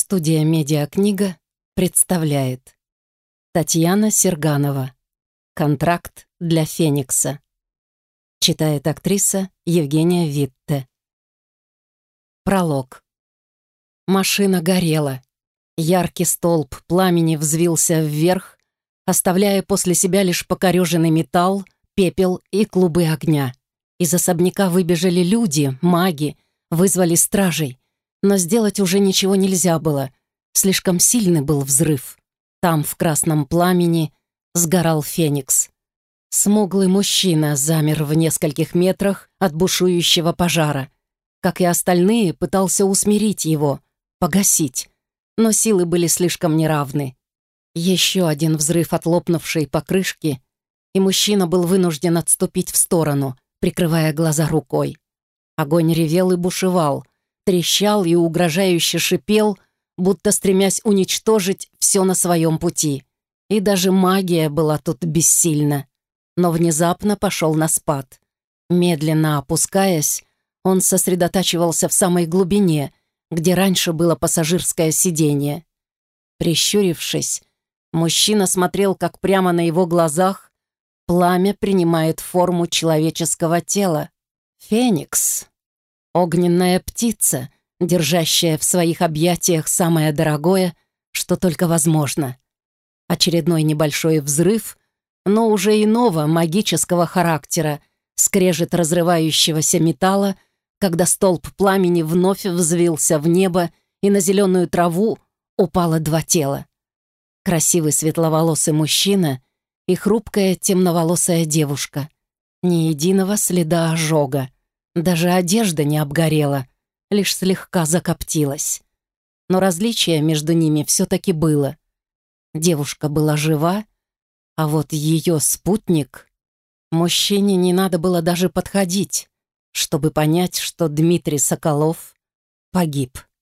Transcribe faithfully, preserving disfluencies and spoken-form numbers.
Студия «Медиакнига» представляет Татьяна Серганова. «Контракт для Феникса». Читает актриса Евгения Витте. Пролог. Машина горела. Яркий столб пламени взвился вверх, оставляя после себя лишь покореженный металл, пепел и клубы огня. Из особняка выбежали люди, маги, вызвали стражей. Но сделать уже ничего нельзя было. Слишком сильный был взрыв. Там, в красном пламени, сгорал Феникс. Смуглый мужчина замер в нескольких метрах от бушующего пожара. Как и остальные, пытался усмирить его, погасить. Но силы были слишком неравны. Еще один взрыв от лопнувшей покрышки, и мужчина был вынужден отступить в сторону, прикрывая глаза рукой. Огонь ревел и бушевал, трещал и угрожающе шипел, будто стремясь уничтожить все на своем пути. И даже магия была тут бессильна. Но внезапно пошел на спад. Медленно опускаясь, он сосредотачивался в самой глубине, где раньше было пассажирское сиденье. Прищурившись, мужчина смотрел, как прямо на его глазах пламя принимает форму человеческого тела. Феникс. Огненная птица, держащая в своих объятиях самое дорогое, что только возможно. Очередной небольшой взрыв, но уже иного магического характера, скрежет разрывающегося металла, когда столб пламени вновь взвился в небо, и на зеленую траву упало два тела. Красивый светловолосый мужчина и хрупкая темноволосая девушка. Ни единого следа ожога. Даже одежда не обгорела, лишь слегка закоптилась. Но различие между ними все-таки было. Девушка была жива, а вот ее спутник... Мужчине не надо было даже подходить, чтобы понять, что Дмитрий Соколов погиб.